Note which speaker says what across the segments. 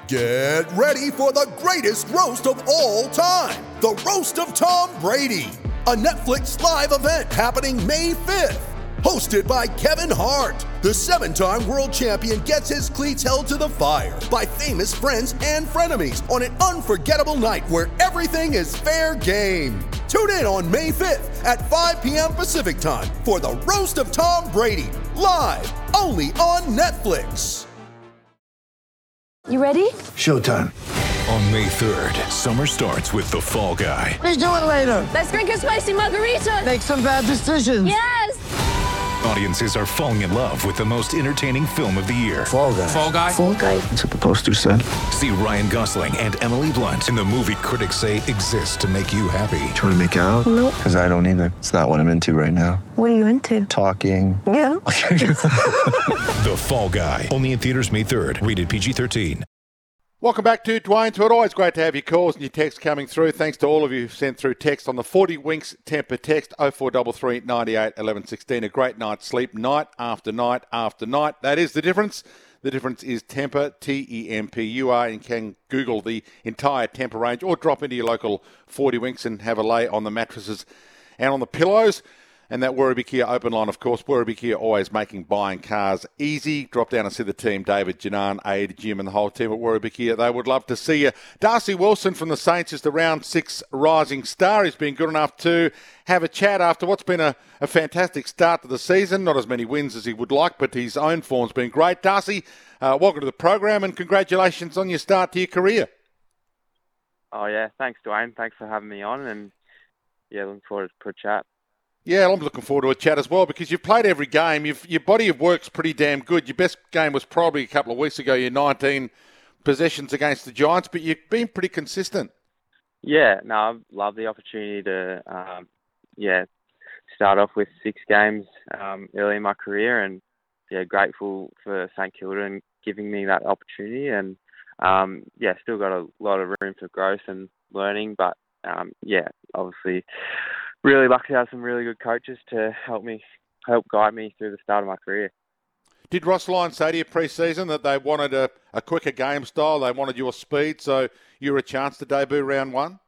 Speaker 1: Get ready for the greatest roast of all time, the Roast of Tom Brady, a Netflix live event happening May 5th. Hosted by Kevin Hart, the 7-time world champion gets his cleats held to the fire by famous friends and frenemies on an unforgettable night where everything is fair game. Tune in on May 5th at 5 p.m. Pacific time for the Roast of Tom Brady, live only on Netflix.
Speaker 2: You ready?
Speaker 3: Showtime.
Speaker 4: On May 3rd, summer starts with The Fall Guy.
Speaker 3: Let's do it later.
Speaker 2: Let's drink a spicy margarita.
Speaker 3: Make some bad decisions.
Speaker 2: Yes!
Speaker 4: Audiences are falling in love with the most entertaining film of the year.
Speaker 3: Fall Guy.
Speaker 5: Fall Guy?
Speaker 2: Fall Guy.
Speaker 3: That's what the poster said.
Speaker 4: See Ryan Gosling and Emily Blunt in the movie critics say exists to make you happy.
Speaker 3: Trying to make it out?
Speaker 2: Nope.
Speaker 3: Because I don't either. It's not what I'm into right now.
Speaker 2: What are you into?
Speaker 3: Talking.
Speaker 2: Yeah.
Speaker 4: The Fall Guy. Only in theaters May 3rd. Rated PG-13.
Speaker 6: Welcome back to Dwayne Todd. Always great to have your calls and your texts coming through. Thanks to all of you who sent through text on the 40 Winks Temper text 0433 98 11 16. A great night's sleep night after night after night. That is the difference. The difference is Temper, T-E-M-P-U-R, and can Google the entire Temper range or drop into your local 40 Winks and have a lay on the mattresses and on the pillows. And that Werribee Kia open line, of course. Werribee Kia always making buying cars easy. Drop down and see the team, David, Janan, Aid, Jim and the whole team at Werribee Kia. They would love to see you. Darcy Wilson from the Saints is the round 6 rising star. He's been good enough to have a chat after what's been a fantastic start to the season. Not as many wins as he would like, but his own form's been great. Darcy, welcome to the program and congratulations on your start to your career.
Speaker 7: Oh, yeah. Thanks, Dwayne. Thanks for having me on. And, yeah, looking forward to a chat.
Speaker 6: Yeah, I'm looking forward to a chat as well because you've played every game. Your body of work's pretty damn good. Your best game was probably a couple of weeks ago, your 19 possessions against the Giants, but you've been pretty consistent.
Speaker 7: Yeah, no, I love the opportunity to, start off with 6 games early in my career and, grateful for St Kilda and giving me that opportunity and, still got a lot of room for growth and learning, but, obviously really lucky to have some really good coaches to help guide me through the start of my career.
Speaker 6: Did Ross Lyon say to you pre-season that they wanted a quicker game style, they wanted your speed, so you were a chance to debut round 1?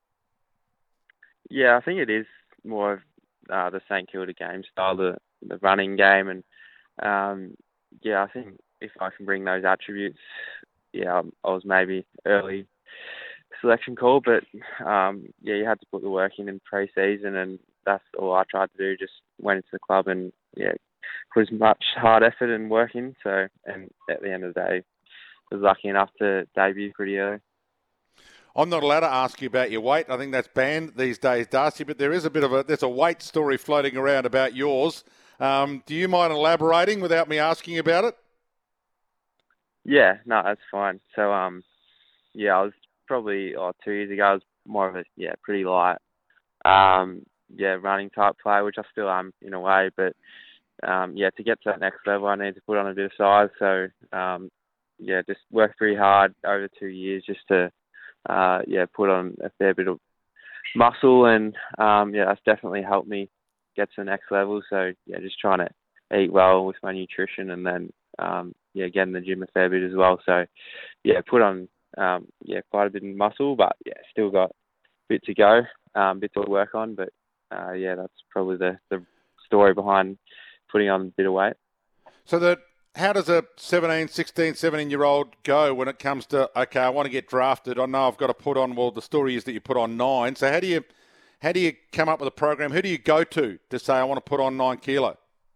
Speaker 7: Yeah, I think it is more of the St Kilda game style, the running game, and I think if I can bring those attributes, I was maybe early selection call, but you had to put the work in pre-season, and that's all I tried to do. Just went into the club and put as much hard effort and work in. So, and at the end of the day, I was lucky enough to debut pretty early.
Speaker 6: I'm not allowed to ask you about your weight. I think that's banned these days, Darcy. But there is there's a weight story floating around about yours. Do you mind elaborating without me asking about it?
Speaker 7: Yeah, no, that's fine. So, I was probably 2 years ago, I was more of a pretty light, running type player, which I still am in a way. But to get to that next level, I need to put on a bit of size. So just worked pretty hard over 2 years just to put on a fair bit of muscle, and that's definitely helped me get to the next level. So just trying to eat well with my nutrition, and then get in the gym a fair bit as well. So put on quite a bit of muscle, but still got a bit to go, bit to work on. But that's probably the story behind putting on a bit of weight.
Speaker 6: So how does a 17, 16, 17-year-old go when it comes to, okay, I want to get drafted, I know I've got to put on, well, the story is that you put on 9. So how do you come up with a program? Who do you go to say I want to put on 9 kilo?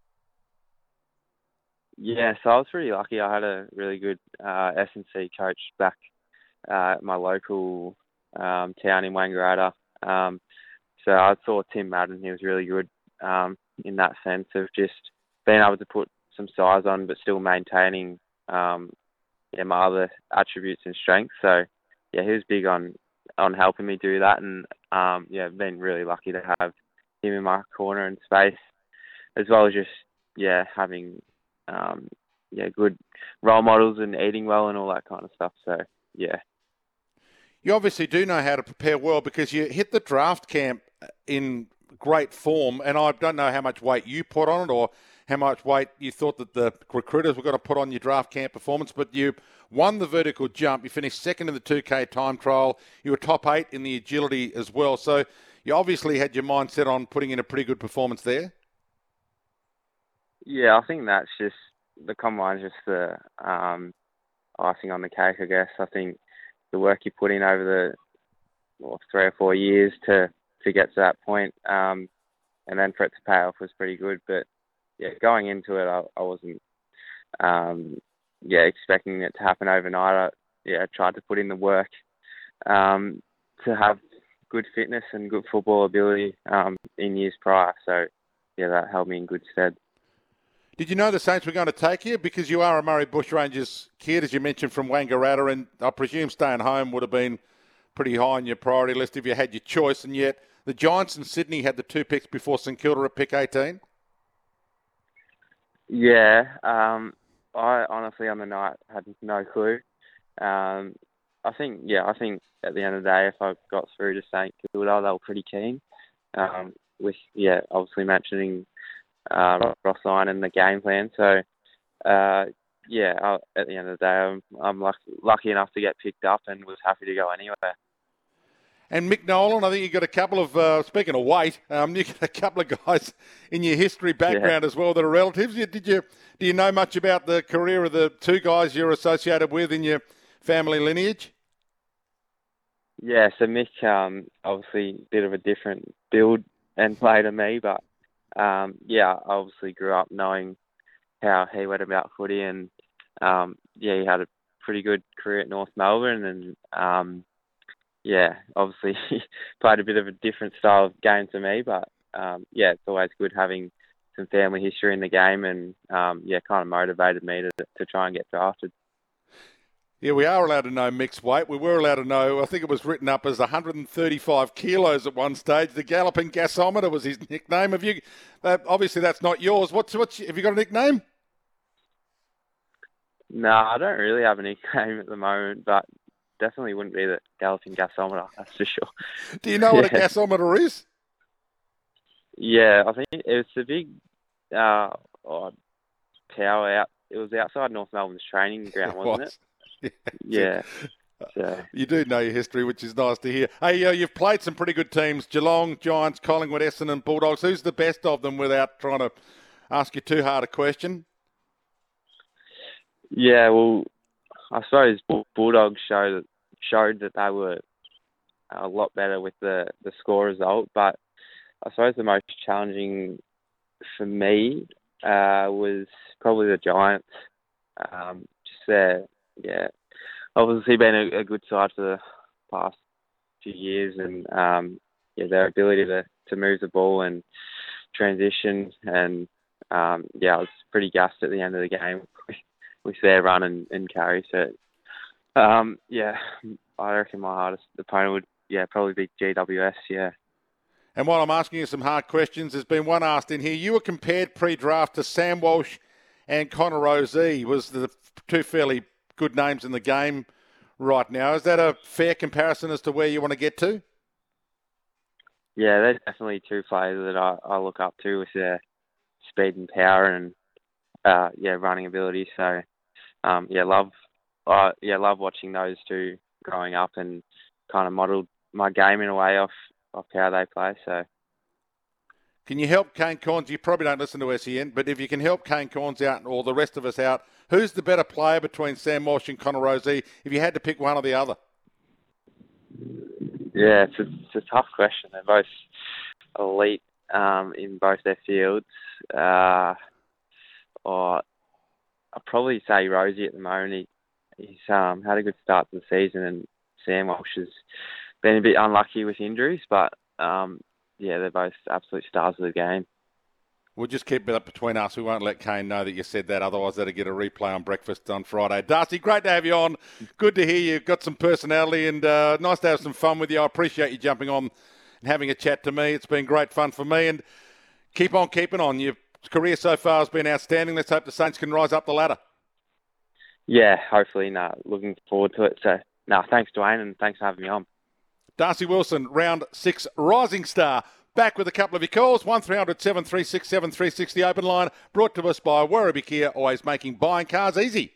Speaker 7: Yeah, so I was pretty lucky. I had a really good S&C coach back at my local town in Wangaratta. So I saw Tim Madden. He was really good in that sense of just being able to put some size on but still maintaining my other attributes and strengths. So, he was big on helping me do that. And, been really lucky to have him in my corner and space, as well as just, having good role models and eating well and all that kind of stuff. So,
Speaker 6: You obviously do know how to prepare well because you hit the draft camp in great form, and I don't know how much weight you put on it or how much weight you thought that the recruiters were going to put on your draft camp performance, but you won the vertical jump. You finished second in the 2K time trial. You were top 8 in the agility as well. So you obviously had your mind set on putting in a pretty good performance there.
Speaker 7: Yeah, I think that's just the combine's just the icing on the cake, I guess. I think the work you put in over the 3 or 4 years to get to that point, and then for it to pay off was pretty good. But yeah, going into it, I wasn't expecting it to happen overnight. I tried to put in the work to have good fitness and good football ability in years prior. So yeah, that held me in good stead.
Speaker 6: Did you know the Saints were going to take you? Because you are a Murray Bushrangers kid, as you mentioned, from Wangaratta, and I presume staying home would have been pretty high on your priority list if you had your choice, and yet the Giants and Sydney had the 2 picks before St Kilda at pick 18.
Speaker 7: Yeah, I honestly on the night had no clue. I think at the end of the day, if I got through to St Kilda, they were pretty keen. Obviously mentioning Ross Lyon and the game plan. So, at the end of the day, I'm lucky enough to get picked up and was happy to go anywhere.
Speaker 6: And Mick Nolan, I think you got a couple of, speaking of weight, you got a couple of guys in your history background as well that are relatives. Do you know much about the career of the 2 guys you're associated with in your family lineage?
Speaker 7: Yeah, so Mick, obviously a bit of a different build and play to me, but I obviously grew up knowing how he went about footy, and he had a pretty good career at North Melbourne, and obviously he played a bit of a different style of game to me, but it's always good having some family history in the game, and kind of motivated me to try and get drafted.
Speaker 6: Yeah, we are allowed to know mixed weight. We were allowed to know, I think it was written up as 135 kilos at one stage. The Galloping Gasometer was his nickname. Have you? Obviously, that's not yours. Have you got a nickname?
Speaker 7: No, I don't really have a nickname at the moment, but definitely wouldn't be the Galloping Gasometer, that's for sure.
Speaker 6: Do you know what a gasometer is?
Speaker 7: Yeah, I think it's a big tower out. It was outside North Melbourne's training ground, wasn't it? Yeah. So.
Speaker 6: You do know your history, which is nice to hear. Hey, you've played some pretty good teams: Geelong, Giants, Collingwood, Essendon, Bulldogs. Who's the best of them without trying to ask you too hard a question?
Speaker 7: Yeah, well, I suppose Bulldogs showed that they were a lot better with the score result, but I suppose the most challenging for me was probably the Giants. Obviously been a good side for the past few years, and their ability to move the ball and transition, and I was pretty gassed at the end of the game with their run and carry. So I reckon my hardest opponent would probably be GWS. Yeah.
Speaker 6: And while I'm asking you some hard questions, there's been one asked in here. You were compared pre-draft to Sam Walsh and Connor Rozee. Was the 2 fairly good names in the game right now. Is that a fair comparison as to where you want to get to?
Speaker 7: Yeah, they're definitely 2 players that I look up to with their speed and power and running ability. So love watching those 2 growing up, and kind of modelled my game in a way off how they play. So.
Speaker 6: Can you help Kane Corns? You probably don't listen to SEN, but if you can help Kane Corns out or the rest of us out, who's the better player between Sam Walsh and Connor Rozee if you had to pick one or the other?
Speaker 7: Yeah, it's a tough question. They're both elite in both their fields. I'd probably say Rozee at the moment. He's had a good start to the season, and Sam Walsh has been a bit unlucky with injuries, but they're both absolute stars of the game.
Speaker 6: We'll just keep it up between us. We won't let Kane know that you said that. Otherwise, that'll get a replay on breakfast on Friday. Darcy, great to have you on. Good to hear you've got some personality, and nice to have some fun with you. I appreciate you jumping on and having a chat to me. It's been great fun for me, and keep on keeping on. Your career so far has been outstanding. Let's hope the Saints can rise up the ladder.
Speaker 7: Yeah, hopefully. Looking forward to it. So, thanks, Dwayne, and thanks for having me on.
Speaker 6: Darcy Wilson, round 6 rising star. Back with a couple of your calls. 1300 736 736, the open line, brought to us by Werribee Kia, always making buying cars easy.